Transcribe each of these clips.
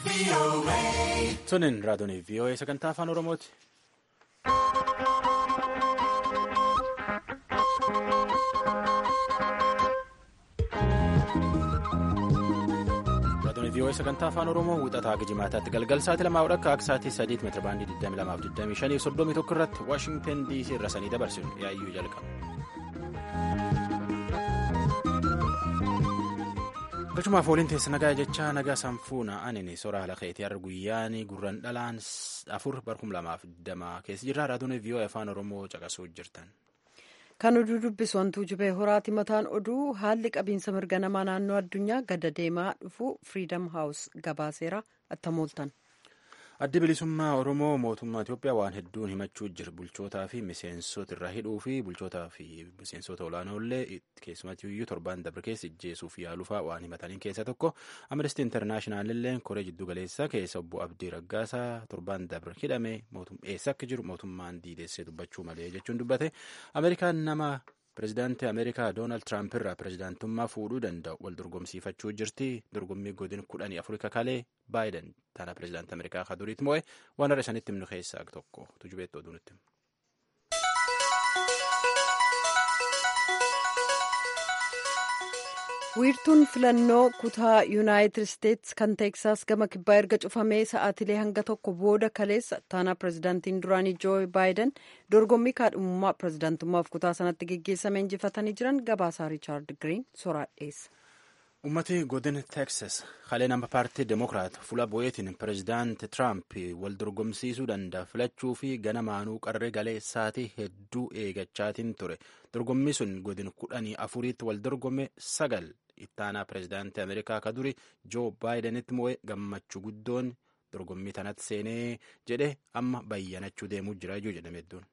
Sunin raadiyoon VOA sagantaa afaan Oromooti. Raadiyoon VOA sagantaa afaan Oromoo wixataa Gijimaataatti galgal sa'aatii 2 akka sa'aatii 3 meetira baandii 22:25 irratti Waashingtan DC irraa sanii dabarsinu yaayyuu jalqaba. Galchumaaf waliin teessa nagaa jechaa nagaa sanfuuna anini soraa haala keetii har'a guyyaanii gurran dhalaan 4/2020 keessa jirra. Raadiyoon VOA afaan Oromoo caqasuu jirtan. Kan oduu dubbisu wantuu jubee horaati mataan oduu haalli qabiinsa mirga namaa naannoo addunyaa gada deemaa dhufu Freedom House gabaaseera attamooltan. Addi bilisummaa Oromoo mootummaa Itoophiyaa waan hedduun himachuu jira. Bulchootaa fi miseensota irraa hidhuu fi bulchootaa fi miseensota olaanoollee keessumatti iyyuu torban dabre keessa ijjeesuuf yaaluufaa waan himataniin keessa tokko Amnesty International illee koree jiddu galeessaa keessa obbo Abdii Raggaasaa torban dabre hidhame eessa akka jiru mootummaan diideessee dubbachuu malee jechuun dubbate. Ameerikaan nama Pireezidaantii Ameerikaa Doonaald Tiraamp irraa pireezidaantummaa fuudhuu danda'u wal dorgomsiifachuu jirti. Dorgommii godina 14 kalee Baayiden tana pireezidaantii Ameerikaa ka duriitti moo'e waan irra isanitti himnu keessaa tokko tujubeetti oduu nutti. wiirtuun filannoo kutaa yuunaayitid isteetsi kan teeksaas gama kibbaa erga cufamee sa'aatilee hanga tokko booda kaleessa taanaa pireezidaantiin duraanii joo baayiden dorgommii kaadhimummaa pireezidaantummaaf kutaa sanatti geggeessame injifatanii jiran gabaasaa riichaard giriin soraadheessa. Ummati godina teeksas kalee nama paartii demokiraat fuula bu'eetiin pireezidaanti Tiraamp wal dorgomsiisuu danda'a filachuu fi ganamaanuu qarree galee sa'aatii hedduu eegachaatiin ture. Dorgommii sun godina 14tti wal dorgome 9 ittaanaa pireezidaantii Ameerikaa ka duri joo baayidenitti moo'e gammachuu guddoon dorgommii tanatti seenee jedhe amma bayyanachuu deemuu jira iyyuu jedhame hedduun.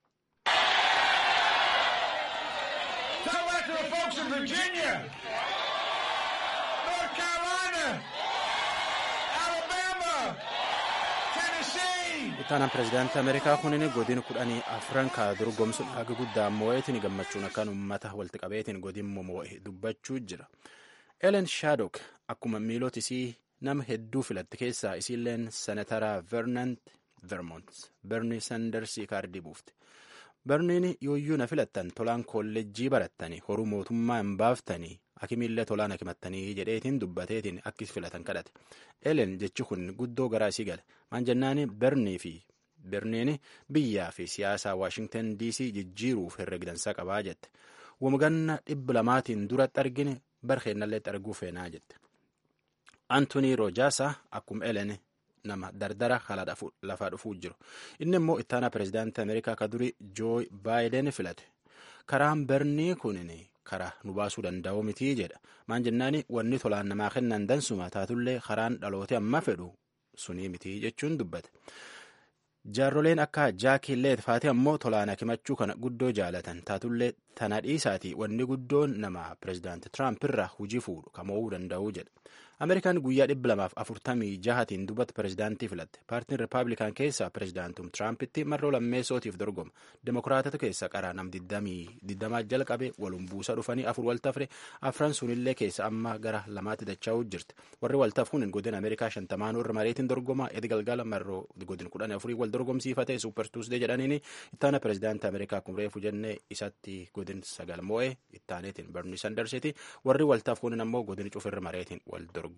Ittaanaan pireezidaantii Ameerikaa kunin godina 14 ka dorgomsuun haga guddaa moo'eetiin gammachuun akkaan uummata walitti qabeetiin godina moo'e dubbachuu jira. Ellen Shadok akkuma miilota isii nama hedduu filatte keessaa isiilleen senatara Vermont Bernie Sanders kaardii buufte. Berniin yooyyuu na filattan tolaan kolleejjii barattanii horuu mootummaa hin baaftanii hakimiillee tolaan hakimattanii jedheetiin dubbateetiin akkis filatan kadhate. Ellen jechi kun guddoo garaa isii gale. Maan jennaani Berniin biyyaa fi siyaasaa Waashingtan DC jijjiiruuf herreegdansaa qabaa jette. Wamganna 200 duratti argine barkeennalleetti arguu feenaa jette. Anthony Rojaasa akkuma Ellen nama dardara haala lafaa dhufuu jiru. Inni immoo ittaanaa pireezidaantii Ameerikaa ka duri joo baayiden filate. Karaan Bernii kunin karaa nu baasuu danda'u mitii jedha. Maan jennaani wanni tolaan namaa kennan dansuma taatullee karaan dhalootee amma fedhu sunii mitii jechuun dubbate. Jaarroleen akka Jaakii Leetfaati ammoo tolaan hakimachuu kana guddoo jaalatan taatullee tana dhiisaati wanni guddoon nama pireezidaantii Tiraamp irraa hujii fuudhu kamo'uu danda'u jedha. Ameerikaan guyyaa 246tiin dubbata pireezidaantii filatte. Paartiin Rippaabilikaan keessaa pireezidaantum Tiraampitti marroo lammeessootiif dorgoma. Demokiraatota keessaa qaraa nam 20 jalqabe walum buusa dhufanii 4 waltafre afran sunillee keessa amma gara 2tti dachaa'uu jirti. Warri waltaf kun godina Ameerikaa 50 irra mareetiin dorgoma. Edi galgala marroo godina 14 wal dorgomsiifate Super Tuesday jedhaniini ittaana pireezidaantii Ameerikaa kun reefu jennee isatti godin 9 moo'e ittaaneetiin Bernie Sandersiti. Warri waltaf kun ammoo godina cufirra mareetiin wal dorgoma.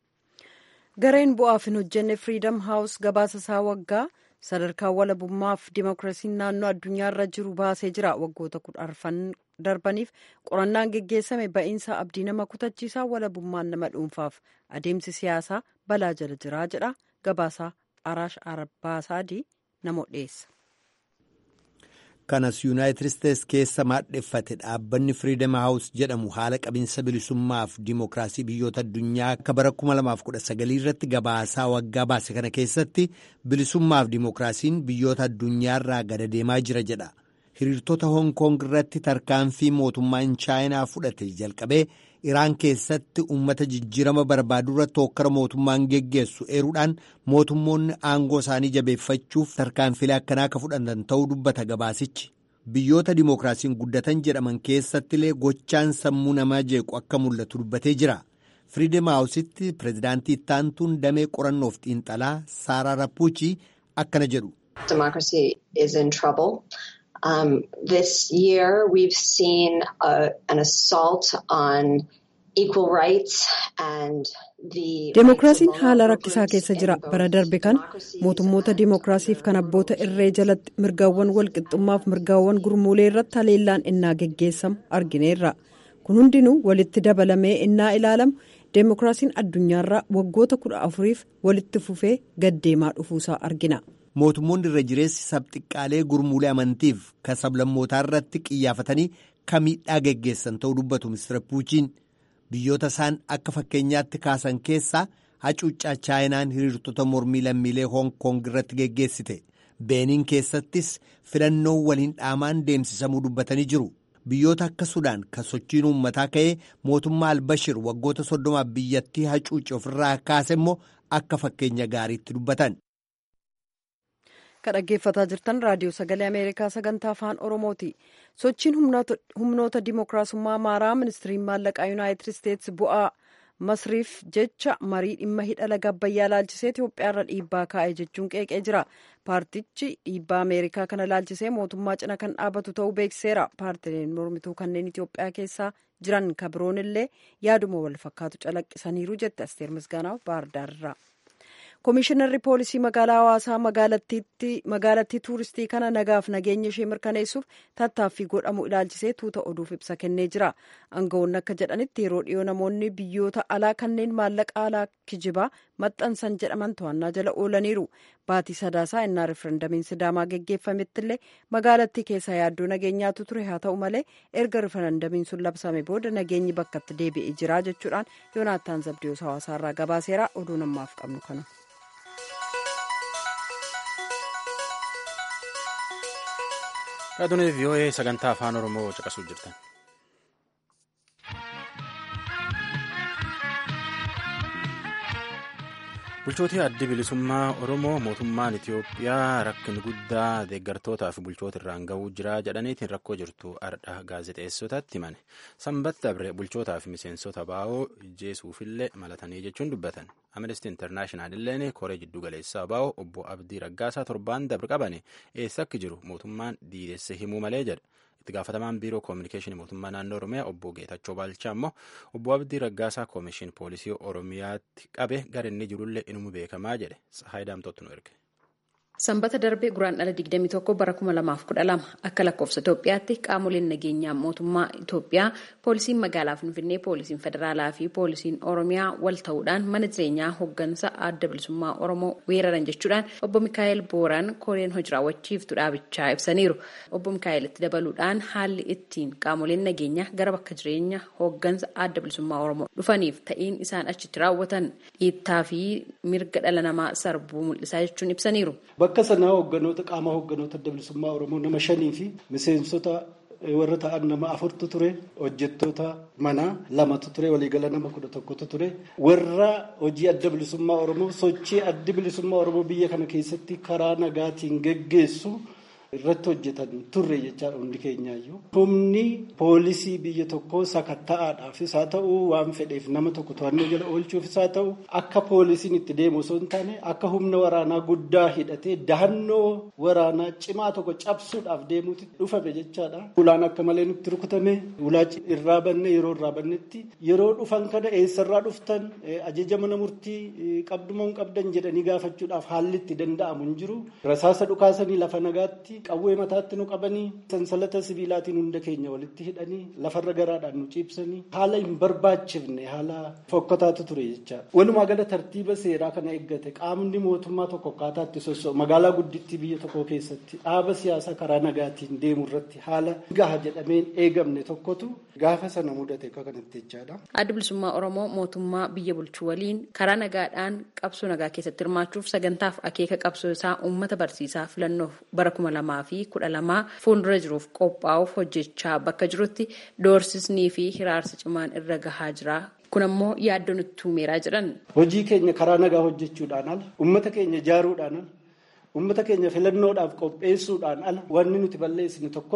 Gareen bu'aaf hin hojjenne Freedom House gabaasa isaa waggaa sadarkaa walabummaaf dimookiraasiin naannoo addunyaarra jiru baasee jira. Waggoota 10 darbaniif qorannaan geggeessame ba'iinsa abdii nama kutachiisaa walabummaan nama dhuunfaaf adeemsi siyaasaa balaa jala jiraa jedha. Gabaasaa Araash Arbaasaadii nama dhiyeessa. Kanas Yuunaayitid Isteets keessa maadheffate dhaabbanni Freedom House jedhamu haala qabiinsa bilisummaaf dimookiraasii biyyoota addunyaa akka bara 2019 irratti gabaasaa waggaa baase kana keessatti bilisummaaf dimookiraasiin biyyoota addunyaarraa gada deemaa jira jedha. Hiriirtota Hong Kong irratti tarkaanfii mootummaan Chaayinaa fudhate jalqabee Iraan keessatti uummata jijjiirama barbaadu irratti hokkara mootummaan geggeessu eeruudhaan mootummoonni aangoo isaanii jabeeffachuuf tarkaanfilee akkanaa akka fudhatan ta'uu dubbata gabaasichi. Biyyoota dimookiraasiin guddatan jedhaman keessattilee gochaan sammuu namaa jeequ akka mul'atu dubbatee jira. Freedom House'itti pireezidaantii ittaantuun damee qorannoof xiinxalaa Saaraa Rapuuchi akkana jedhu. Democracy is in trouble. This year we've seen an assault on equal rights and Deemokiraasiin haala rakkisaa keessa jira. Bara darbe kan mootummoota deemokiraasiif kan abboota irree jalatti mirgaawwan walqixxummaaf mirgaawwan gurmuulee irratti haleellaan innaa geggeessamu argineerra. Kun hundinuu walitti dabalamee innaa ilaalamu deemokiraasiin addunyaarraa waggoota 14f walitti fufee gaddeemaa dhufuusaa argina. Mootummoonni irra jireessi sabxiqqaalee gurmuulee amantiif kan sablammootaa irratti xiyyeeffatanii miidhaa geggeessan ta'uu dubbatu Mr. Puuchiin. Biyyoota isaan akka fakkeenyaatti kaasan keessaa hacuuccaa chaayinaan hiriirtota mormii lammiilee Hoong Koong irratti geggeessite. Beeniin keessattis filannoo waliin dhaamaan deemsisamuu dubbatanii jiru. Biyyoota akka Sudaan kan sochiin uummataa ka'ee mootummaa Albashir waggoota 30 biyyattii hacuucce ofirraa kaase immoo akka fakkeenya gaariitti dubbatan. Kan dhaggeeffataa jirtan raadiyoo sagalee Ameerikaa sagantaa afaan Oromooti. Sochiin humnoota dimookiraasummaa amaaraa ministiriin maallaqaa Yuunaayitid Isteetsi bu'aa masriif jecha marii dhimma hidha laga Abbayyaa laalchisee Itoophiyaarra dhiibbaa kaa'e jechuun qeeqee jira. Paartichi dhiibbaa Ameerikaa kana laalchisee mootummaa cina kan dhaabatu ta'uu beeksiseera. Paartileen mormituu kanneen Itoophiyaa keessa jiran kan biroon illee yaaduma wal fakkaatu calaqqisaniiru jette Asteer Misgaanaaf Baardaarraa. Komishinarri poolisii magaalaa Hawaasaa magaalattii tuuristii kana nagaaf nageenya ishee mirkaneessuuf tattaaffii godhamu ilaalchisee tuuta oduuf ibsa kennee jira. Aangawoonni akka jedhanitti yeroo dhiyoo namoonni biyyoota alaa kanneen maallaqa alaa kijibaa maxxansan jedhaman to'annaa jala oolaniiru. Baatii sadaasaa innaa riferendamiin Sidaamaa geggeeffametti illee magaalattii keessaa yaaddoo nageenyaatu ture. Haa ta'u malee erga riferendamiin sun labsame booda nageenyi bakkatti deebi'ee jira jechuudhaan Yoonaataan Zabdiyoos Hawaasaarraa gabaaseera. Oduu namaaf qabnu kana. Raadiyoo VOA sagantaa afaan Oromoo caqasuu jirtan. Bulchootii addi bilisummaa Oromoo mootummaan Itoophiyaa rakkina guddaa deeggartootaa fi bulchoota irraan gahuu jira jedhaniitiin rakkoo jirtu ardha gaazexeessotatti himane. Sanbata dabre bulchootaa fi miseensota baa'oo ijjeesuufillee malatanii jechuun dubbatan. Amnesty International illeen koree jiddu galeessaa baa'oo obbo Abdii Raggaasaa torbaan dabre qabane eessa akka jiru mootummaan diidesse himuu malee jedha. Itti gaafatamaan biiroo koominikeeshinii mootummaa naannoo Oromiyaa obbo Geetachoo Baalchaa immoo obbo Abdii Raggaasaa koomishin poolisii Oromiyaatti qabe gara inni jirullee inuma beekamaa jedhe. Haayidaamtootu nu erge. Sanbata darbe guraandhala 21 bara 2012 akka lakkoofsa Itoophiyaatti qaamoleen nageenyaa mootummaa Itoophiyaa poolisiin magaalaa Finfinnee, poolisiin federaalaa fi poolisiin Oromiyaa wal ta'uudhaan mana jireenyaa hooggansa adda bilisummaa Oromoo weeraran jechuudhaan obbo Mikaa'el Booraan koreen hojii raawwachiiftuu dhaabichaa ibsaniiru. Obbo Mikaa'el itti dabaluudhaan haalli ittiin qaamoleen nageenyaa gara bakka jireenya hooggansa adda bilisummaa Oromoo dhufaniif ta'iin isaan achitti raawwatan dhiittaa fi mirga dhala namaa sarbuu mul'isaa jechuun ibsaniiru. Bakka sanaa qaama hoogganoota adda bilisummaa Oromoo nama 5 fi miseensota warra ta'an nama 4tu ture, hojjettoota manaa 2tu ture, waliigala nama 11tu ture. Warra hojii adda bilisummaa Oromoo sochii adda bilisummaa Oromoo biyya kana keessatti karaa nagaatiin geggeessu irratti hojjetan turre jechaadha hundi keenyaayyuu. Humni poolisii biyya tokkoo sakatta'aadhaafis haa ta'u waan fedheef nama tokko to'annoo jala oolchuufis haa ta'u akka poolisiin itti deemu osoo hin taane akka humna waraanaa guddaa hidhatee dahannoo waraanaa cimaa tokko cabsuudhaaf deemuutti dhufame jechaadha. Ulaan akka malee nutti rukutame ulaa irraa banne yeroo irraa bannetti yeroo dhufan kana eessarraa dhuftan ajaja mana murtii qabdumoo hin qabdan jedhanii gaafachuudhaaf haalli itti danda'amu hin jiru. Rasaasa dhukaasanii lafa nagaatti qawwee mataatti nu qabanii sansalata sibiilaatiin hunda keenya walitti hidhanii lafarra garaadhaan nu ciibsanii haala hin barbaachifne haala fokkotaatu ture jechaadha. Walumaa gala tartiiba seeraa kana eeggate qaamni mootummaa tokko akkaataatti sossoo magaalaa guddittii biyya tokko keessatti dhaaba siyaasaa karaa nagaatiin deemu irratti haala gaha jedhameen eegamne tokkotu gaafa sana mudate akka kanatti jechaadha. Adda bilisummaa Oromoo mootummaa biyya bulchuu waliin karaa nagaadhaan qabsoo nagaa keessatti hirmaachuuf sagantaaf akeeka qabsoo isaa uummata barsiisaa filannoof bara 2012 fuuldura jiruuf qophaa'uuf hojjechaa bakka jirutti doorsisnii fi hiraarsa cimaan irra gahaa jira. Kun ammoo yaaddoo nutti uumeeraa jedhan. Hojii keenya karaa nagaa hojjechuudhaan ala, uummata keenya ijaaruudhaan ala, uummata keenya filannoodhaaf qopheessuudhaan ala wanni nuti balleessine tokkollee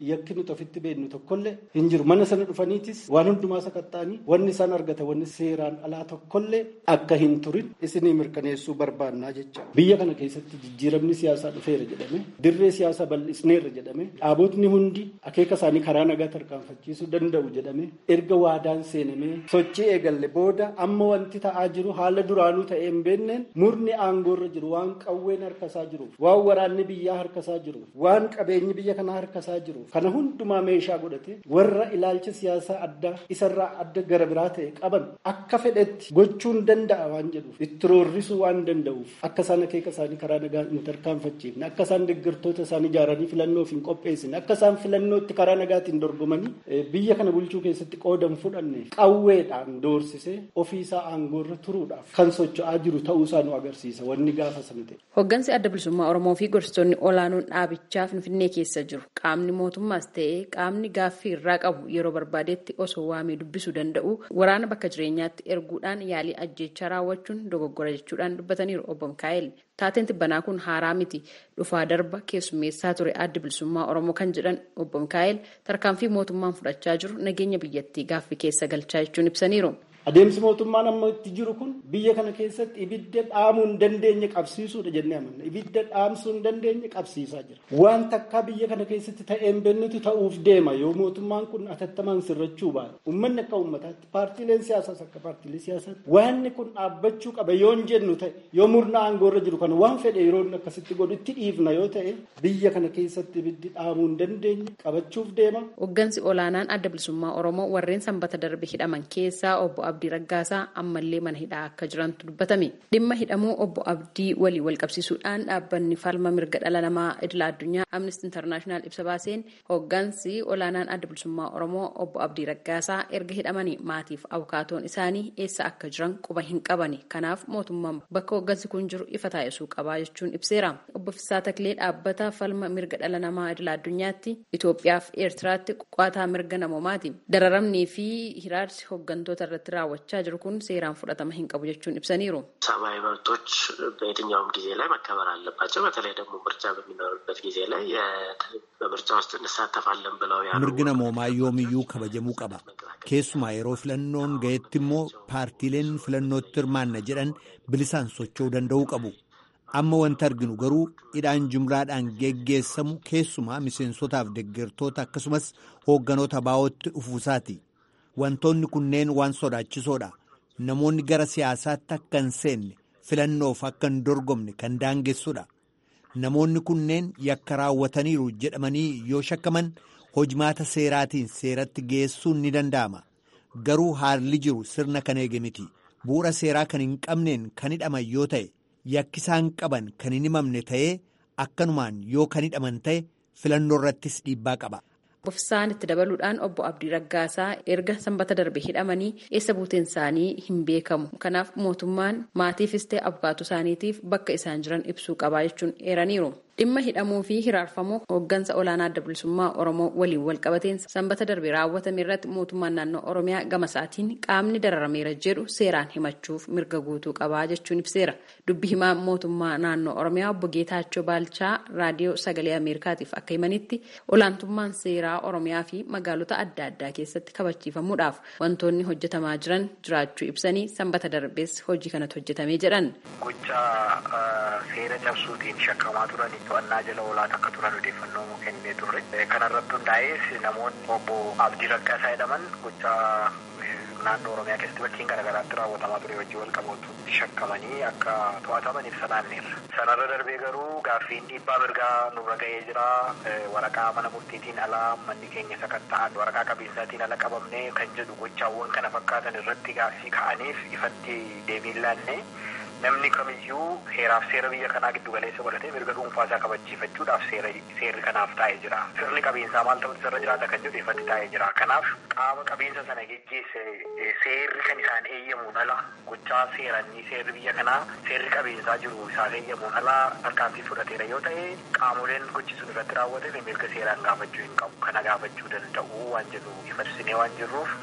yakki nuti ofitti beeknu tokkollee hin jiru. Mana sana dhufaniitis waan hundumaa sakatta'anii wanni isaan argatan wanni seeraan alaa tokkollee akka hin turin isinii mirkaneessuu barbaannaa jecha. Biyya kana keessatti jijjiiramni siyaasaa dhufeera jedhame dirree siyaasaa bal'isneerra jedhame dhaabotni hundi akeeka isaanii karaa nagaa tarkaanfachiisuu danda'u jedhame erga waadaan seenamee sochii eegalle booda amma wanti ta'aa jiru haala duraanuu ta'ee hin beekneen murni aangoorra jiru waan qawween harkasaa jiruuf waan waraanni biyyaa harkasaa jiruuf waan qabeenyi biyya kanaa harkasaa jiruuf kana hundumaa meeshaa godhate warra ilaalcha siyaasaa adda isarraa adda gara biraa ta'e qaban akka fedhetti gochuun danda'a waan jedhuuf itti roorrisuu waan danda'uuf akka isaan akeeka isaanii karaa nagaa hin tarkaanfachiifne akka isaan deeggartoota isaanii ijaaranii filannoof hin qopheessine akka isaan filannootti karaa nagaatiin dorgomanii biyya kana bulchuu keessatti qoodan fudhanne qawweedhaan doorsisee ofiisaa aangoorra turuudhaaf kan socho'aa jiru ta'uusaa nu agarsiisa wanni gaafa sana ta'e. Hoggansi Adda Bilisummaa Oromoo fi gorsitoonni olaanoon dhaabichaa Finfinnee keessa jiru. Qaamni mootummaas ta'ee qaamni gaaffii irraa qabu yeroo barbaadetti osoo waamee dubbisuu danda'u waraana bakka jireenyaatti erguudhaan yaalii ajjeechaa raawwachuun dogoggora jechuudhaan dubbataniiru obbo Mikaa'el. Taateen tibbanaa kun haaraa miti dhufaa darba keessummeessaa ture Adda Bilisummaa Oromoo kan jedhan obbo Mikaa'el tarkaanfii mootummaan fudhachaa jiru nageenya biyyattii gaaffii keessa galchaa jechuun ibsaniiru. Adeemsi mootummaan amma itti jiru kun biyya kana keessatti ibidda dhaamuu hin dandeenye qabsiisuudha jennee amanna. Ibidda dhaamsuu hin dandeenye qabsiisaa jira. Waan takkaa biyya kana keessatti ta'een bennitu ta'uuf deema yoo mootummaan kun atattamaan sirrachuu baate. Uummanni akka uummataatti paartiileen siyaasaas akka paartiilee siyaasaatti waanni kun dhaabbachuu qaba yoo hin jennu ta'e yoo murna aangoorra jiru kana waan fedhe yeroo akkasitti godhu itti dhiifna yoo ta'e biyya kana keessatti ibiddi dhaamuu hin dandeenye qabachuuf deema. Hoggansi olaanaan Adda Bilisummaa Oromoo warreen sanbata darbe hidhaman keessaa obbo Abdii Raggaasaa ammallee mana hidhaa akka jirantu dubbatame. Dhimma hidhamuu obbo Abdii walii wal qabsiisuudhaan dhaabbanni falma mirga dhala namaa idila addunyaa Amnesty International ibsa baaseen hoggansi olaanaan Adda Bilisummaa Oromoo obbo Abdii Raggaasaa erga hidhamanii maatiif abukaatoon isaanii eessa akka jiran quba hin qabani. Kanaaf mootummaan bakka hoggansi kun jiru ifa taasisuu qabaa jechuun ibseera. Obbo Fissaa Taklee dhaabbata falma mirga dhala namaa idila addunyaatti Itoophiyaa fi Eertiraatti qo'ataa mirga namoomaati. Dararamnii fi hiraarsi hoggantoota irratti raawwachaa jiru kun seeraan fudhatama hin qabu jechuun ibsaniiru. ሰብአዊ መብቶች በየትኛውም ጊዜ ላይ መከበር አለባቸው። በተለይ ደግሞ ምርጫ በሚኖርበት ጊዜ ላይ በምርጫ ውስጥ እንሳተፋለን ብለው ያሉ mirgi namoomaa yoomiyyuu kabajamuu qaba. Keessumaa yeroo filannoon ga'etti immoo paartiileen filannootti hirmaanna jedhan bilisaan socho'uu danda'uu qabu. Amma wanti arginu garuu hidhaan jumlaadhaan geggeessamu keessumaa miseensotaaf deeggartoota akkasumas hoogganoota baa'ootti dhufuusaati. Wantoonni kunneen waan sodaachisoodha. Namoonni gara siyaasaatti akka hin seenne filannoof akka hin dorgomne kan daangessuudha. Namoonni kunneen yakka raawwataniiru jedhamanii yoo shakkaman hojmaata seeraatiin seeratti geessuun ni danda'ama. Garuu haalli jiru sirna kan eege miti. Bu'uura seeraa kan hin qabneen kan hidhaman yoo ta'e yakki isaan qaban kan hin himamne ta'ee akkanumaan yoo kan hidhaman ta'e filannoo irrattis dhiibbaa qaba. Obbo Fissaan itti dabaluudhaan obbo Abdii Raggaasaa erga sanbata darbe hidhamanii eessa buuteen isaanii hin beekamu. Kanaaf mootummaan maatiifis ta'e abukaatuu isaaniitiif bakka isaan jiran ibsuu qabaa jechuun eeraniiru. Dhimma hidhamuu fi hiraarfamuu hoggansa olaanaa Adda Bilisummaa Oromoo waliin wal qabateen sanbata darbe raawwatame irratti mootummaan naannoo Oromiyaa gama isaatiin qaamni dararameera jedhu seeraan himachuuf mirga guutuu qabaa jechuun ibseera. Dubbi himaa mootummaa naannoo Oromiyaa obbo Geetaachoo Baalchaa raadiyoo sagalee Ameerikaatiif akka himanitti olaantummaan seeraa Oromiyaa fi magaalota adda addaa keessatti kabachiifamuudhaaf wantoonni hojjetamaa jiran jiraachuu ibsanii sanbata darbees hojii kanatu hojjetamee jedhan. Seera cabsuutiin shakkamaa turan to'annaa jala olaanaa akka turan odeeffannoo kennee turre. Kanarratti hundaa'es namoonni obbo Abdii Raggaasaa jedhaman gochaa naannoo Oromiyaa keessatti bakkiin garaagaraatti raawwatamaa ture wajjin wal qabatu shakkamanii akka to'ataman ibsa laanneerra. Sanarra darbee garuu gaaffiin dhiibbaa mirgaa nurra ga'ee jira. Waraqaa mana murtiitiin alaa manni keenya sakatta'an waraqaa qabeensaatiin ala qabamnee kan jedhu gochaawwan kana fakkaatan irratti gaaffii ka'aniif ifatti deebiin laanne. Namni kamiyyuu heeraaf seera biyya kanaa giddu galeessa godhatee mirga dhuunfaasaa kabachiifachuudhaaf seerri kanaaf taa'ee jira. Sirni qabeensaa maal ta'utu irra jiraata kan jedhu ifatti taa'ee jira. Kanaaf qaama qabeensa sana geggeesse seerri kan isaan eeyyamuun ala gochaa seeranii seerri biyya kanaa seerri qabeensaa jiru isaan eeyyamuun ala tarkaanfii fudhateera yoo ta'e qaamoleen gochi sun irratti raawwatame mirga seeraan gaafachuu hin qabu. Kana gaafachuu danda'u waan jedhu ifa ibsinee waan jirruuf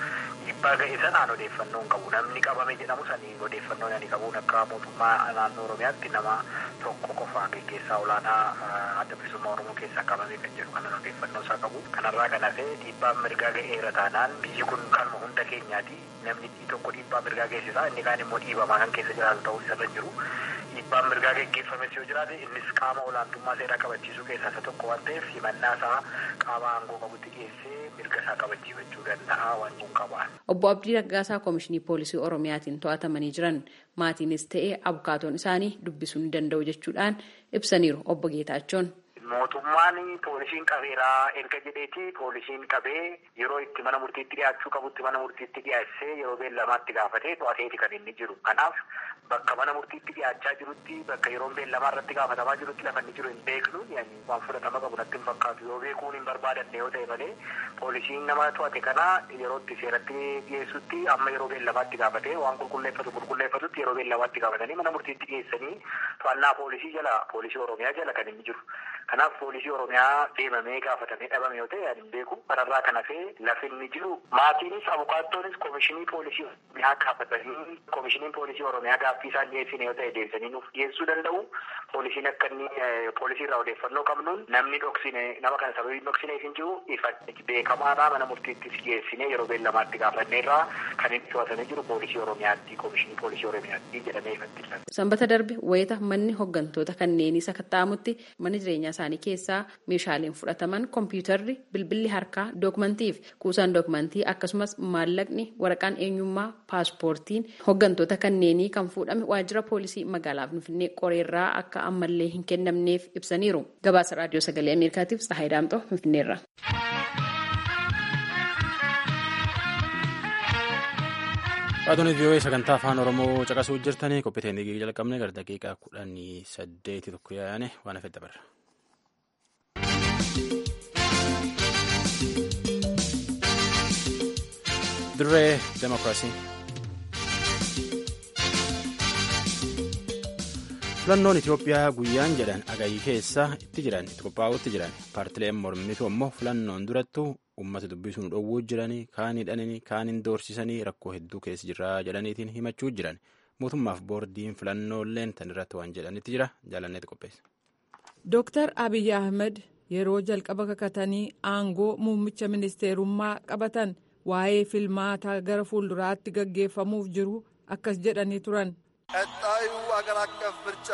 dhiibbaa ga'e sanaan odeeffannoo hin qabu. Namni qabame jedhamu sanii odeeffannoo ani qabuun akka mootummaa naannoo Oromiyaatti nama tokko qofaa gaggeessaa olaanaa adda bilisummaa Oromoo keessaa qabame kan jedhu kanan odeeffannoo isaa qabu. Kanarraa kan hafe dhiibbaan mirgaa ga'eera taanaan biyyi kun kanuma hunda keenyaati. Namni tokko dhiibbaa mirgaa geessisaa inni kaan immoo dhiibamaa kan keessa jiraatu ta'uu isarra jiru. Dhiibbaan mirgaa gaggeeffames yoo jiraate innis qaama olaantummaa seeraa kabachiisuu keessaa isa tokko waan ta'eef himannaa isaa qaama aangoo qabutti dhiyeessee mirga isaa kabachiifachuu danda'a waan kun qabaan. Obbo Abdii Raggaasaa Koomishinii Poolisii Oromiyaatiin to'atamanii jiran maatiinis ta'ee abukaatoon isaanii dubbisuu ni danda'u jechuudhaan ibsaniiru obbo Geetaachoon. Mootummaan poolisiin qabeeraa erga jedheeti poolisiin qabee yeroo itti mana murtiitti dhiyaachuu qabutti mana murtiitti dhiyaachee yeroo beellamaatti gaafatee to'ateeti kan inni jiru. Kanaaf bakka mana murtiitti dhiyaachaa jirutti bakka yeroon beellamaa irratti gaafatamaa jirutti lafa inni jiru hin beeknu waan fudhatama qabu natti hin fakkaatu yoo beekuun hin barbaadanne yoo ta'e malee poolisiin nama to'ate kana yeroo itti seeratti dhiyeessutti amma yeroo beellamaatti gaafatee waan qulqulleeffatutti yeroo beellamaatti gaafatanii mana murtiitti dhiyeessanii to'annaa poolisii jala poolisii Oromiyaa jala kan inni jiru. Kanaaf poolisii Oromiyaa deemamee gaafatamee dhabame yoo ta'e ani hin beeku. Kanarraa kan hafe lafi inni jiru maatiinis abukaatoonis koomishinii poolisii Oromiyaa gaafatanii koomishiniin poolisii Oromiyaa gaaffii isaan dhiyeessine yoo ta'e deebisanii nuuf dhiyeessuu danda'u. Poolisiin akka inni poolisii irraa odeeffannoo qabnuun namni dhoksine nama kana sababii dhoksineef hin jiru ifa beekamaadhaa mana murtiittis dhiyeessine yeroo beellamaatti gaafanneerraa kan inni to'atamee jiru poolisii Oromiyaatti koomishinii poolisii Oromiyaatti jedhamee ifatti. Sanbata darbe wayita manni hooggantoota kanneenii sakatta'amutti mana jireenyaa isaanii keessaa meeshaaleen fudhataman kompiitarri, bilbilli harkaa, dookumantii fi kuusaan dookumantii akkasumas maallaqni waraqaan eenyummaa paaspoortiin hooggantoota kanneenii kan fuudhame waajjira poolisii magaalaa Finfinnee qoreerraa akka ammallee hin kennamneef ibsaniiru. Gabaasa raadiyoo sagalee Ameerikaatiif Tsahaay Daamxoo Finfinneerra. Raadiyoon VOA sagantaa afaan Oromoo caqasuu jirtanii qophii teeknikii jalqabne gara daqiiqaa 18 tokko yaa'ane waan hafe dabarra. Dirree Demokiraasii. Filannoon Itoophiyaa guyyaan jedhan agayii keessa itti qophaa'utti jiran paartileen mormitu ammoo filannoon durattuu uummata dubbisuun dhowwuu jiranii kaan hidhanii kaan hin doorsisanii rakkoo hedduu keessa jirraa jedhaniitiin himachuu jiran mootummaaf boordiin filannooleen tan irratti waan jedhanitti jira jaalanneeti qopheessa. Dooktar Abiyyi Ahmed yeroo jalqaba kakatanii aangoo muummicha ministeerummaa qabatan waa'ee filmaataa gara fuulduraatti gaggeeffamuuf jiru akkas jedhanii turan. ቀጣዩ አገር አቀፍ ምርጫ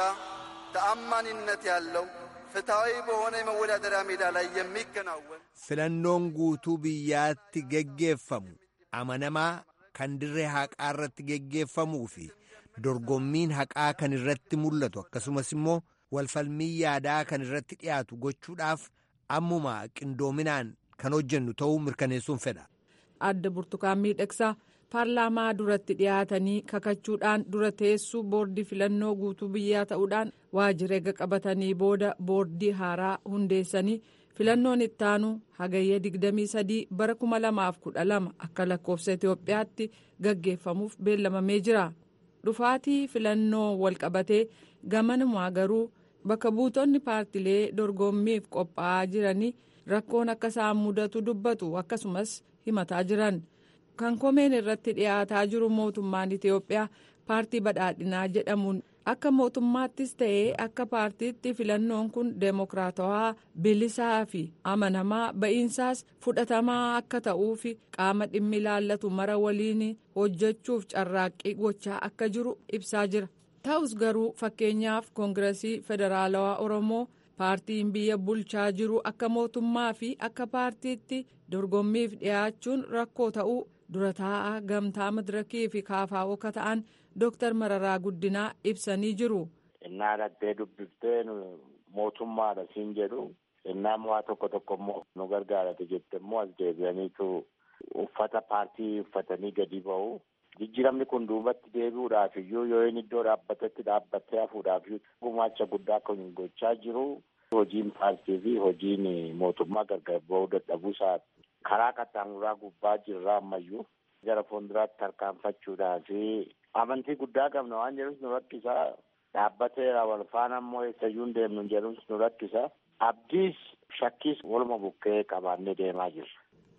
ተአማኒነት ያለው ፍትሃዊ በሆነ የመወዳደሪያ ሜዳ ላይ የሚከናወን filannoon guutuu biyyaatti geggeeffamu amanamaa kan dirree haqaa irratti geggeeffamuu fi dorgommiin haqaa kan irratti mul'atu akkasumas immoo walfalmii yaadaa kan irratti dhiyaatu gochuudhaaf ammuma qindoominaan kan hojjennu ta'uu mirkaneessuun fedha. Adda Burtukaan Miidhagsaa paarlaamaa duratti dhiyaatanii kakachuudhaan dura teessuu boordii filannoo guutuu biyyaa ta'uudhaan waajjira eega qabatanii booda boordii haaraa hundeessanii filannoon ittaanu hagayya 23 bara 2012 akka lakkoofsa Itoophiyaatti gaggeeffamuuf beellamamee jira. Dhufaatii filannoo walqabatee gamanumaa garuu bakka buutonni paartilee dorgommiif qophaa'aa jiranii rakkoon akka isaan mudatu dubbatu akkasumas himataa jiran. Kan komeen irratti dhiyaataa jiru mootummaan Itoophiyaa paartii badhaadhinaa jedhamuun akka mootummaattis ta'ee akka paartiitti filannoon kun deemokiraatawaa bilisaa fi amanamaa ba'iinsaas fudhatamaa akka ta'uu fi qaama dhimmi ilaallatu mara waliin hojjechuuf carraaqqii gochaa akka jiru ibsaa jira. Ta'us garuu fakkeenyaaf koongiresii federaalawaa Oromoo paartiin biyya bulchaa jiru akka mootummaa fi akka paartiitti dorgommiif dhiyaachuun rakkoo ta'uu dura taa'aa gamtaa madirakii fi kaafaa'oo akka ta'an Dooktar Mararaa Guddinaa ibsanii jiru. Innaa dhattee dubbiftee mootummaadha siin jedhu innaa waa tokko immoo nu gargaarate jette immoo as deebi'aniitu uffata paartii uffatanii gadi ba'u. Jijjiiramni kun duubatti deebi'uudhaaf iyyuu yoo inni iddoo dhaabbatetti dhaabbattee hafuudhaaf gumaacha guddaa kan gochaa jiru. Hojiin paartii fi hojiin mootummaa gargar ba'uu dadhabuusaa karaa qaxxaamuraa gubbaa jirra ammayyuu gara fuulduraatti tarkaanfachuudhaaf amantii guddaa qabna waan jedhus nu rakkisa. Dhaabbateera wal faana immoo eessayyuu hin deemnu jedhus nu rakkisa. Abdiis shakkiis waluma bukkee qabaannee deemaa jirra.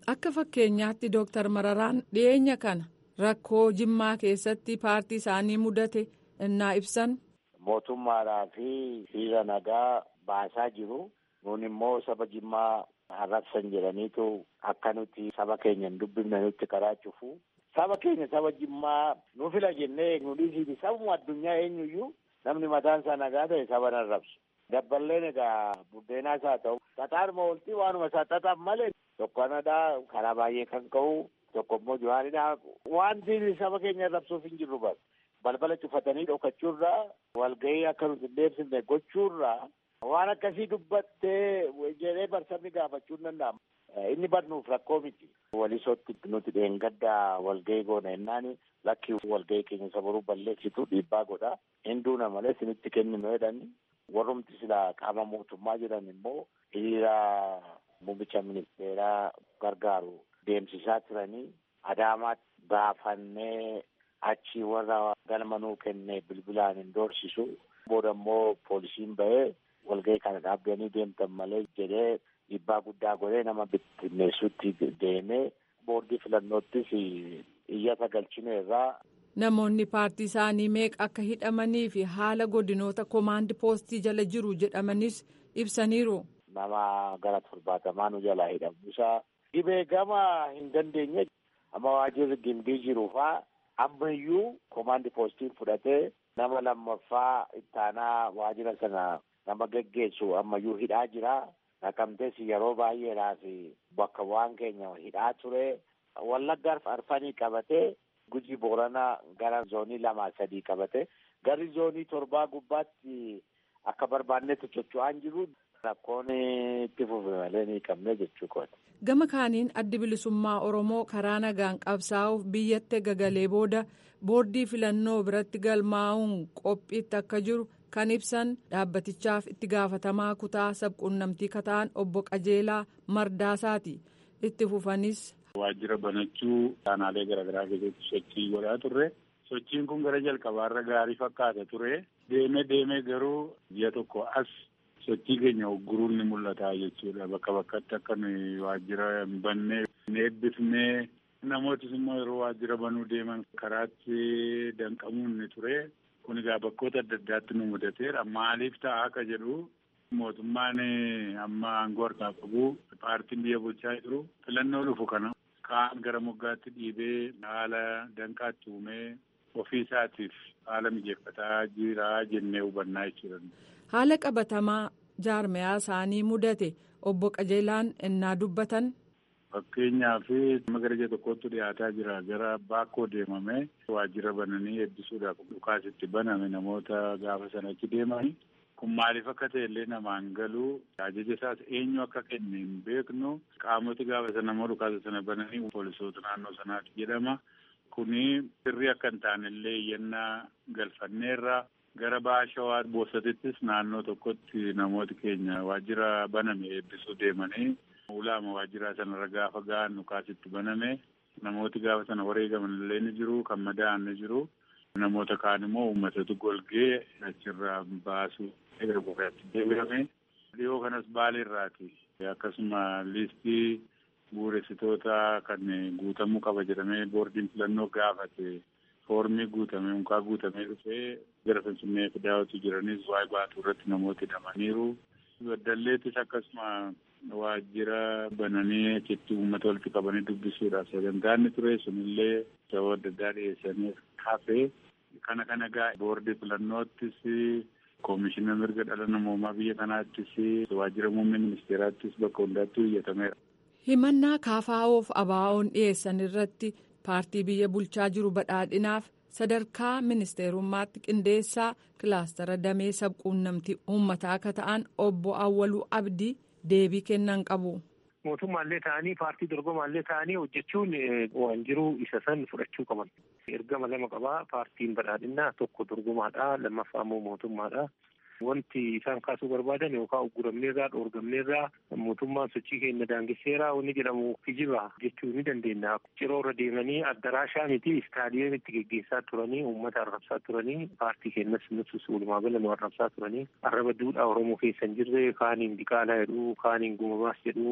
Akka fakkeenyaatti Dooktar Mararaan dhiyeenya kana rakkoo Jimmaa keessatti paartii isaanii mudate innaa ibsan. Mootummaadhaa fi hiriira nagaa baasaa jiru. Nuun immoo saba Jimmaa arrabsan jedhaniitu akka nuti saba keenya hin dubbifne nutti karaa cufu. Saba keenya saba Jimmaa nu fila jennee nu dhiisiiti. Sabuma addunyaa eenyuyyuu namni mataan isaa nagaa ta'e saba hin arrabsu. Dabballeen egaa buddeenaas haa ta'u. Xaxaaruma oltii waanuma isaa xaxaaf malee tokko anadhaa karaa baay'ee kan ka'u tokko immoo Johaanidhaa wanti saba keenya arrabsuuf hin jirru bara. Balbala cufatanii dhokachuurraa walgahii akka nuti deebsifne gochuurraa waan akkasii dubbattee jedhee barsamni gaafachuu hin danda'amu. Inni barnuuf rakkoo miti. Walisootti nuti dheengaddaa walgahii goona jennaan lakki walgahii keenya sabaruu balleessitu dhiibbaa godha. Hinduuna malee isinitti kenninu jedhani. Warrumti silaa qaama mootummaa jedhan immoo hiriira muummicha ministeeraa gargaaru deemsisaa turanii Adaamaatti baafannee achi warra galma nuu kenne bilbilaan hin doorsisu. Booda immoo poolisiin bahee walgahii kana dhaabbanii deemtan malee jedhee dhiibbaa guddaa godhee nama bittinneessutti deemee boordii filannoottis iyyata galchine irraa. Namoonni paartii isaanii meeqa akka hidhamanii fi haala godinoota komaandi poostii jala jiru jedhamanis ibsaniiru. Nama gara 70 nu jalaa hidhamuusaa dhibee gama hin dandeenye amma waajjirri gimbii jiruufaa ammayyuu komaandi poostiin fudhatee nama lammaffaa ittaanaa waajjira sana nama geggeessu ammayyuu hidhaa jira. Naqamtees yeroo baay'eedhaaf bakka waan keenya hidhaa ture. Wallaggaa arfanii qabatee Gujii Booranaa gara zoonii 2-3 qabate garri zoonii 7 gubbaatti akka barbaannetti socho'aan jiru. Rakkoon itti fufe malee ni qabne jechuu kooti. Gama kaaniin addi bilisummaa Oromoo karaa nagaan qabsaa'uuf biyyatti gagalee booda boordii filannoo biratti galmaa'uun qophiitti akka jiru kan ibsan dhaabbatichaaf itti gaafatamaa kutaa sabquunnamtii kataan obbo Qajeelaa Mardaasaati. Itti fufanis. Waajjira banachuu aanaalee garaagaraa keessatti sochii godhaa turre. Sochiin kun gara jalqabaarra gaarii fakkaata ture. Deemee garuu ji'a tokko as sochii keenya ogguruun ni mul'ata jechuudha. Bakka bakkatti akka nuyi waajjira hin banne ni eebbifnee namootis immoo yeroo waajjira banuu deeman karaatti danqamuun ni ture. Kun egaa bakkoota adda addaatti nu mudateera. Maaliif ta'a akka jedhu mootummaan amma aangoo harkaa qabu paartiin biyya bulchaa jiru filannoo dhufu kana kaan gara moggaatti dhiibee haala danqaatti uumee ofii isaatiif haala mijeeffataa jira jennee hubannaa jechuudha. Haala qabatamaa jaarmayaa isaanii mudate obbo Qajeelaan innaa dubbatan. Fakkeenyaaf gara ji'a tokkotti dhiyaataa jira gara baakoo deemame waajjira bananii eebbisuudhaaf dhukaasitti baname namoota gaafa sanatti deemanii. Kun maaliif akka ta'e illee namaan galuu ajaja isaas eenyu akka kenne hin beeknu qaamoti gaafa sana immoo dhukaasa sana bananii poolisoota naannoo sanaati jedhama. Kuni sirrii akka hin taane illee iyyannaa galfanneerra gara baha shawaa boosatittis naannoo tokkotti namooti keenya waajjira baname eebbisuu deemanii ulaama waajjiraa sanarra gaafa ga'an dhukaasitti baname namooti gaafa sana wareegaman illee ni jiru kan madaa'an ni jiru. Namoota kaan immoo uummatatu golgee achirraa baasuu eegaluudhaatti deebi'ame. Dhiyoo kanas baaleerraati. Akkasuma liistii bu'uuressitoota kan guutamuu qaba jedhamee boordiin filannoo gaafate foormii guutamee mukaa guutamee dhufee gara Finfinnee fidaawatu jiranis waa'ee baatuu irratti namooti hidhamaniiru. Baddalleettis akkasuma waajjira bananii achitti uummata walitti qabanii dubbisuudhaaf sagantaan ture sunillee sababa adda addaa dhiyeessaniif hafe. Kana gaa boordii filannoottis koomishina mirga dhala namoomaa biyya kanaattis waajjira muummee ministeeraattis bakka hundaatti iyyatameera. Himannaa KFO'f ABO'n dhiyeessan irratti paartii biyya bulchaa jiru badhaadhinaaf sadarkaa ministeerummaatti qindeessaa kilaastara damee sabquunnamtii uummataa akka ta'an obbo Awwaluu Abdii deebii kennan qabu. Mootummaallee ta'anii paartii dorgomaallee ta'anii hojjechuun waan jiru isa san fudhachuu qaban. Ergama lama qabaa paartiin badhaadhinaa tokko dorgomaadha lammaffaa immoo mootummaadha. Wanti isaan kaasuu barbaadan yookaan ugguramneerraa dhoorgamneerraa mootummaan sochii keenya daangesseeraa wanni jedhamu kijiba jechuu ni dandeenya. Ciroo irra deemanii addaraashaa miti istaadiyeemitti geggeessaa turanii uummata arrabsaa turanii paartii keenyas nutis walumaa gala nu arrabsaa turanii arraba duudhaa Oromoo keessa hin jirre kaaniin Diqaalaa jedhu kaaniin Gumabaas jedhu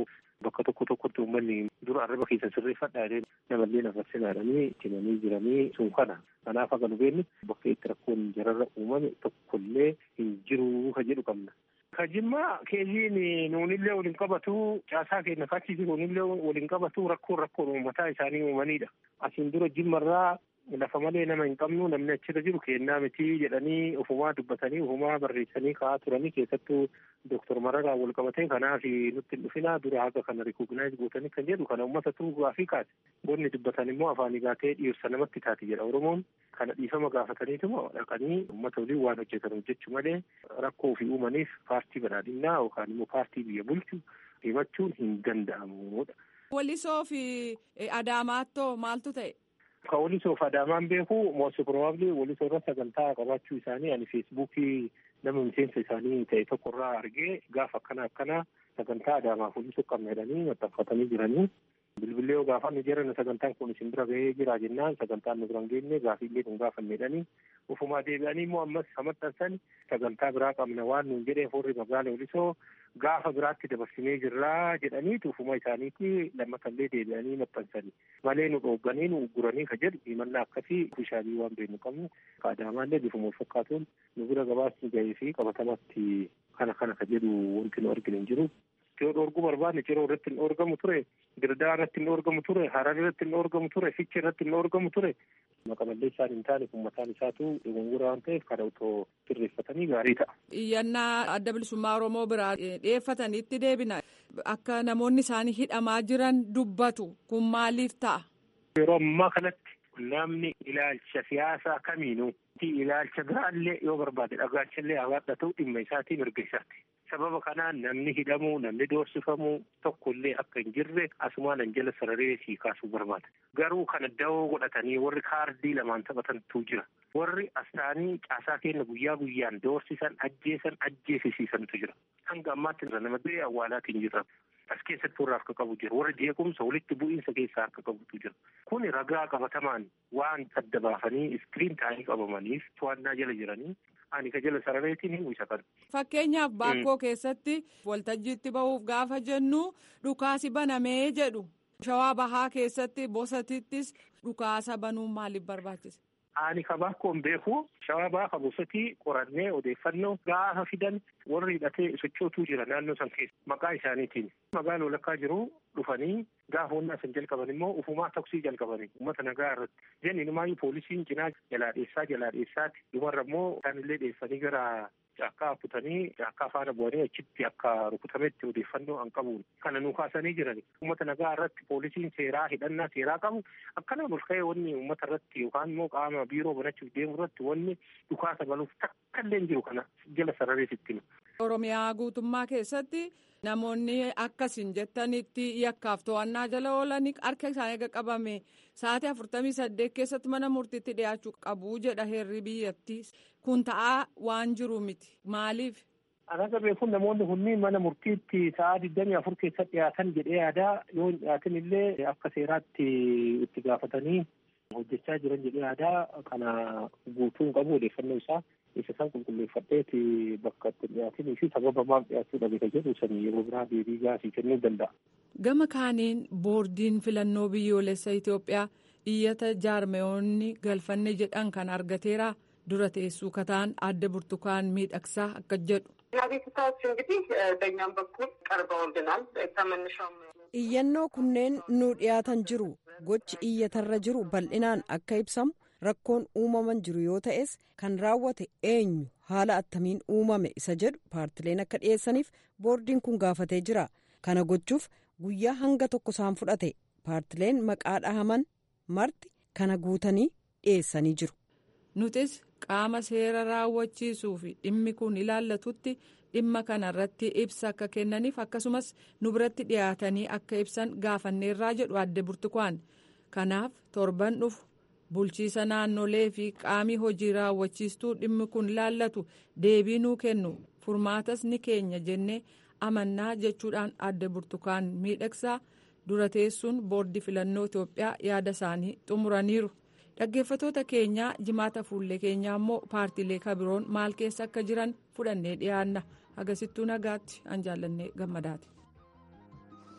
bakka tokkotti uummanni dura arraba keessa sirreeffadhaa jedhee namallee nafarsinaadhanii himanii jiranii sun kana. Kanaaf akka nu beeknu bakka itti rakkoon jararra uumame tokkollee hin jiru ka jedhu qabna. Ka Jimmaa keeziin nuunillee waliin qabatu caasaa keenya fakkisi nuunillee waliin qabatu rakkoon uummataa isaanii uumanidha. Asiin dura Jimmarraa lafa malee nama hin qabnu namni achirra jiru kennaa miti jedhanii ofumaa dubbatanii ofumaa barreessanii ka'aa turanii keessattuu Dooktor Mararaa wal qabatee kanaaf nutti hin dhufina dura haga kana rikognaayiz gootanii kan jedhu kana uummata gaafii kaase. Bonni dubbatan immoo afaan gaatee dhiirsa namatti taati jedha Oromoon. Kana dhiifama gaafataniituma dhaqanii uummata waliin waan hojjetan hojjechuu malee rakkoo ofii uumaniif paartii badhaadhinaa yookaan immoo paartii biyya bulchu himachuun hin danda'amudha. Walisoo fi Adaamaattoo maaltu ta'e? Ka Walisoo fi Adaamaan beeku most probably Walisoo irra sagantaa qabaachuu isaanii ani feesbuukii nama miseensa isaanii ta'e tokkorraa argee gaafa akkana sagantaa Adaamaaf Walisoo qabna jedhanii maxxanfatanii jiranii. Bilbilee yoo gaafannu jiran sagantaan kun isin bira gahee jira jennaan sagantaan nu biraan geenye gaafiillee kun gaafanne jedhanii ufumaa deebi'anii immoo ammas maxxansan sagantaa biraa qabna waan nuun jedhee horri magaala Walisoo gaafa biraatti dabarsinee jirraa jedhaniitu ufuma isaaniitti lammatallee deebi'anii maxxansanii malee nu dhoogganii nu ugguranii ka jedhu himannaa akkasii bishaabii waan beeknu qabnu ka Adaamaallee bifuma fakkaatuun nu bira gabaasni gahee fi qabatamatti kana ka jedhu wanti nu arginu hin jiru. Yoo dhorguu barbaadne Ciroo irratti hin dhorgamu ture, Girdaa irratti hin dhorgamu ture, Harar irratti hin dhorgamu ture, Fiichee irratti hin dhorgamu ture. Maqamallee isaan hin taane uummataan isaatu dogongora waan ta'eef kana otoo sirreeffatanii gaarii ta'a. Iyyannaa adda bilisummaa Oromoo biraa dhiyeeffataniitti deebina. Akka namoonni isaanii hidhamaa jiran dubbatu kun maaliif ta'a? Yeroo ammaa kanatti namni ilaalcha siyaasaa kamiinuu ilaalcha biraallee yoo barbaade dhagaachallee hawaadhatu dhimma isaatii mirga isaati. Sababa kanaan namni hidhamuu namni doorsifamuu tokkollee akka hin jirre asumaan jala sararee sii kaasuu barbaada. Garuu kana dawoo godhatanii warri kaardii lamaan taphatantu jira. Warri astaanii caasaa keenya guyyaa guyyaan doorsisan ajjeesisiisantu jira. Hanga ammaatti nama biyya awwaalaatiin jira. As keessatti warra harka qabu jira. Warra jeequmsa walitti bu'iinsa keessaa harka qabutu jira. Kuni ragaa qabatamaan waan adda baafanii iskiriin taa'anii qabamaniif to'annaa jala jiranii. Ani ka jala sarareetiin hin isa kana. Fakkeenyaaf Baakkoo keessatti waltajjiitti bahuuf gaafa jennu dhukaasi banamee jedhu. Shawaa Bahaa keessatti Bosatittis dhukaasa banuun maaliif barbaachise? Ani ka Baakkoon beeku Shawaa Bahaa ka Bosatii qorannee odeeffannoo gaafa fidan warri hidhatee sochootuu jira naannoo san keessa maqaa isaaniitiin. Magaalaa walakkaa jiru dhufanii gaafa honnaa san jalqaban immoo ufumaa toksii jalqabanii uummata nagaa irratti. Jenniinumaayyuu poolisiin cinaa jalaa dheessaati. Dhumarra immoo isaanillee dheessanii gara caakkaa kutanii caakkaa faana bu'anii achitti akka rukutametti odeeffannoo an qabuun kana nu kaasanii jirani. Uummata nagaa irratti poolisiin seeraa hidhannaa seeraa qabu akkanaan ol ka'ee wanni uummata irratti yookaan immoo qaama biiroo banachuuf deemu irratti wanni dhukaasa banuuf takkallee hin jiru kana jala sarareesitti. Oromiyaa guutummaa keessatti namoonni akkasiin jettanitti yakkaaf to'annaa jala oolanii harka isaanii eega qabame sa'aatii 48 keessatti mana murtiitti dhiyaachuu qabu jedha heerri biyyattii. Kun ta'aa waan jiru miti. Maaliif? Akka beekuun namoonni kunniin mana murtiitti sa'a 24 keessatti dhiyaatan jedhee yaadaa yoo hin dhiyaatin illee akka seeraatti itti gaafatanii hojjechaa jiran jedhee yaadaa kana guutuu qabu odeeffannoo isaa. Isa san qulqulleeffadheeti bakka itti dhiyaatinii fi sababa maal dhiyaachuu dhabe kan jedhu sanii yeroo biraa deebii gaasii kennuu danda'a. Gama kaaniin boordiin filannoo biyyoolessa Itoophiyaa iyyata jaarmayoonni galfanne jedhan kan argateera dura teessuu kataan adda Burtukaan Miidhagsaa akka jedhu. አቤቱታዎች እንግዲህ በእኛም በኩል ቀርበውልናል ከመነሻውም iyyannoo kunneen nu dhiyaatan jiru gochi iyyatarra jiru bal'inaan akka ibsamu rakkoon uumaman jiru yoo ta'es kan raawwate eenyu haala attamiin uumame isa jedhu paartileen akka dhiyeessaniif boordiin kun gaafatee jira. Kana gochuuf guyyaa hanga tokko isaan fudhate paartileen maqaa dhahaman marti kana guutanii dhiyeessanii jiru. Nutis qaama seera raawwachiisuu fi dhimmi kun ilaallatutti dhimma kanarratti ibsa akka kennaniif akkasumas nu biratti dhiyaatanii akka ibsan gaafanneerraa jedhu adde Burtukaan. Kanaaf torban dhufu bulchiisa naannolee fi qaamii hojii raawwachiistuu dhimmi kun ilaallatu deebii nuu kennu furmaatas ni keenya jennee amannaa jechuudhaan adde Burtukaan Miidhagsaa dura teessuun boordii filannoo Itoophiyaa yaada isaanii xumuraniiru. Dhaggeeffatoota keenyaa jimaata fuullee keenyaa immoo paartiilee kabiroon maal keessa akka jiran fudhannee dhiyaanna. Agasittuu nagaatti an jaallannee gammadaati.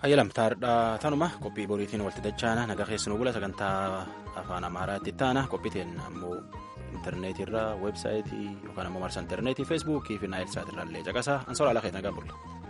Ayyalamtaadha tanuma qophii boriitiin walitti dachaana nagaa keessanuu bula sagantaa afaan Amaaraatti taana qophiitiin ammoo intarneetirraa weebsaayitii yookaan ammoo marsa intarneetii feesbuukii fi naayilsaatirraa illee caqasaa ansoora ala keetiin nagaa bulla.